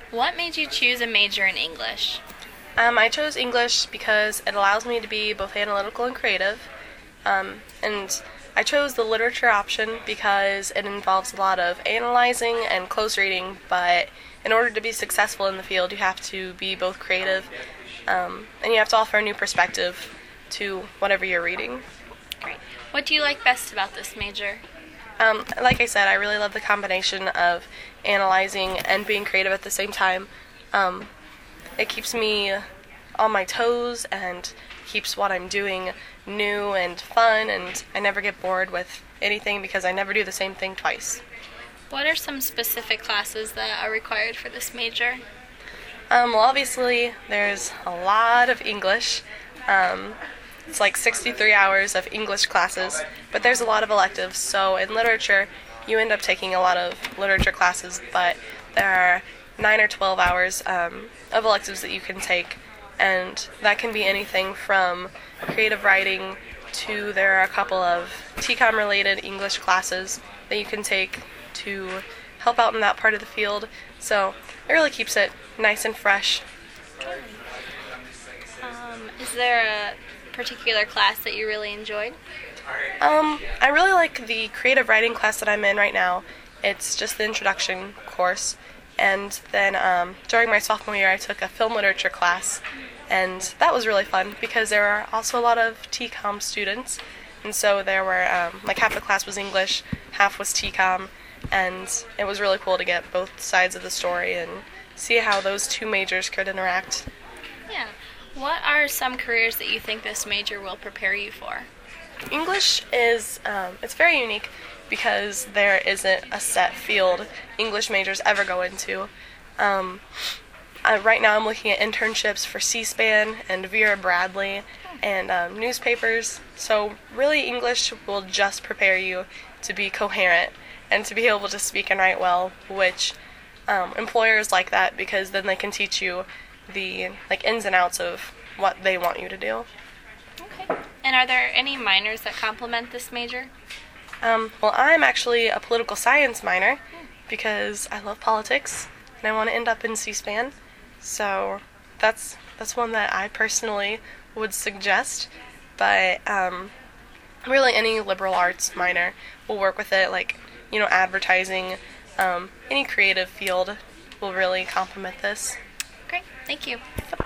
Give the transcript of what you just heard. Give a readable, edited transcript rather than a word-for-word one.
What made you choose a major in English? I chose English because it allows me to be both analytical and creative. And I chose the literature option because it involves a lot of analyzing and close reading, but in order to be successful in the field, you have to be both creative and you have to offer a new perspective to whatever you're reading. Great. What do you like best about this major? Like I said, I really love the combination of analyzing and being creative at the same time. It keeps me on my toes and keeps what I'm doing new and fun, and I never get bored with anything because I never do the same thing twice. What are some specific classes that are required for this major? Well, obviously, there's a lot of English. It's like 63 hours of English classes, but there's a lot of electives. So in literature, you end up taking a lot of literature classes, but there are 9 or 12 hours of electives that you can take, and that can be anything from creative writing to there are a couple of TCOM-related English classes that you can take to help out in that part of the field. So it really keeps it nice and fresh. Is there a particular class that you really enjoyed? I really like the creative writing class that I'm in right now. It's just the introduction course. And then during my sophomore year, I took a film literature class, and that was really fun because there were also a lot of TCOM students. And so there were, like half the class was English, half was TCOM, and it was really cool to get both sides of the story and see how those two majors could interact. Yeah. What are some careers that you think this major will prepare you for? English is, it's very unique because there isn't a set field English majors ever go into. Right now I'm looking at internships for C-SPAN and Vera Bradley and newspapers. So really English will just prepare you to be coherent and to be able to speak and write well, which employers like that because then they can teach you the ins and outs of what they want you to do. Okay. And are there any minors that complement this major? Well, I'm actually a political science minor because I love politics and I want to end up in C-SPAN. So that's one that I personally would suggest. But really any liberal arts minor will work with it, like, advertising, any creative field will really complement this. Great. Thank you.